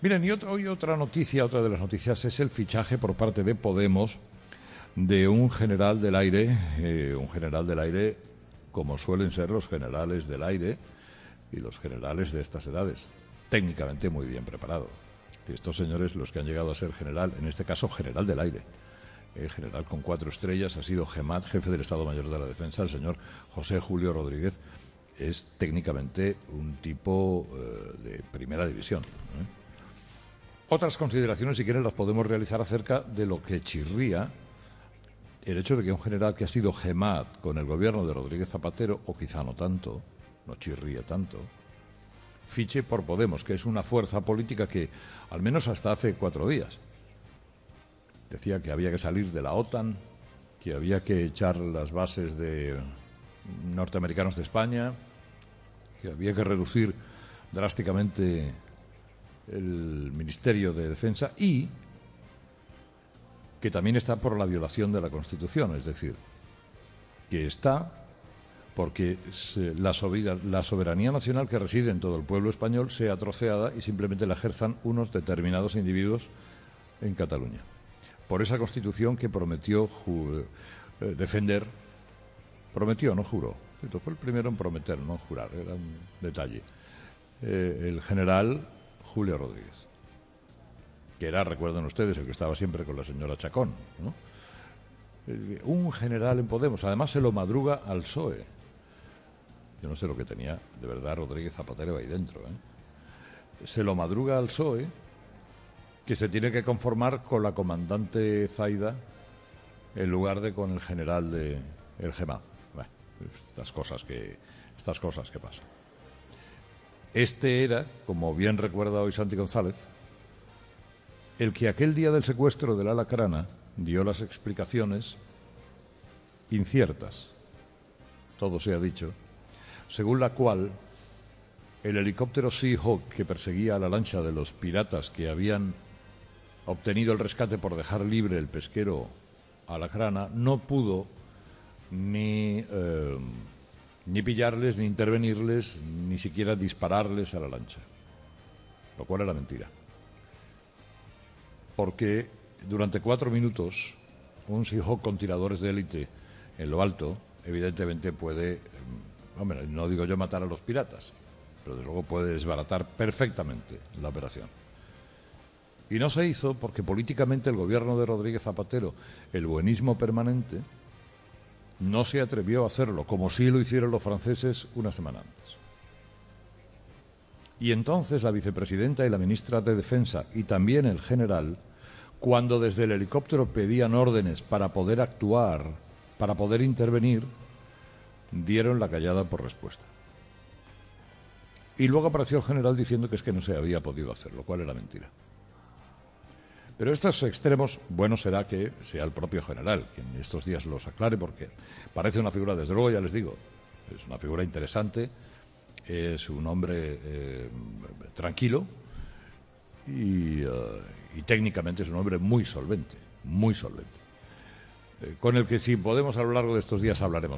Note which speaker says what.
Speaker 1: Miren, y hoy otra noticia, otra de las noticias es el fichaje por parte de Podemos de un general del aire como suelen ser los generales del aire y los generales de estas edades, técnicamente muy bien preparados. Estos señores, los que han llegado a ser general, en este caso general del aire, general con 4 estrellas, ha sido GEMAT, jefe del Estado Mayor de la Defensa, el señor José Julio Rodríguez, es técnicamente un tipo de primera división. Otras consideraciones, si quieren, las podemos realizar acerca de lo que chirría el hecho de que un general que ha sido GEMAT con el gobierno de Rodríguez Zapatero, o quizá no tanto, no chirría tanto, fiche por Podemos, que es una fuerza política que, al menos hasta hace 4 días, decía que había que salir de la OTAN, que había que echar las bases de norteamericanos de España, que había que reducir drásticamente el Ministerio de Defensa y que también está por la violación de la Constitución, es decir, que está porque la soberanía nacional que reside en todo el pueblo español sea troceada y simplemente la ejerzan unos determinados individuos en Cataluña. Por esa Constitución que prometió defender, prometió, no juró, fue el primero en prometer, no en jurar, era un detalle, el general Julio Rodríguez, que era, recuerden ustedes, el que estaba siempre con la señora Chacón, ¿no? Un general en Podemos, además se lo madruga al PSOE. Yo no sé lo que tenía de verdad Rodríguez Zapatero ahí dentro, Se lo madruga al PSOE, que se tiene que conformar con la comandante Zaida en lugar de con el general el GEMAT. Bueno, estas cosas que pasan. Este era, como bien recuerda hoy Santi González, el que aquel día del secuestro de la Alacrana dio las explicaciones inciertas, todo se ha dicho, según la cual el helicóptero Seahawk que perseguía a la lancha de los piratas que habían obtenido el rescate por dejar libre el pesquero Alacrana no pudo ni pillarles, ni intervenirles, ni siquiera dispararles a la lancha, lo cual era mentira. Porque durante 4 minutos un Seahawk con tiradores de élite en lo alto evidentemente puede, hombre, no digo yo matar a los piratas, pero desde luego puede desbaratar perfectamente la operación. Y no se hizo porque políticamente el gobierno de Rodríguez Zapatero, el buenismo permanente, no se atrevió a hacerlo, como sí lo hicieron los franceses una semana antes. Y entonces la vicepresidenta y la ministra de Defensa, y también el general, cuando desde el helicóptero pedían órdenes para poder actuar, para poder intervenir, dieron la callada por respuesta. Y luego apareció el general diciendo que es que no se había podido hacer, lo cual era mentira. Pero estos extremos, bueno será que sea el propio general quien estos días los aclare, porque parece una figura, desde luego, ya les digo, es una figura interesante, es un hombre tranquilo y técnicamente es un hombre muy solvente, con el que si podemos a lo largo de estos días hablaremos.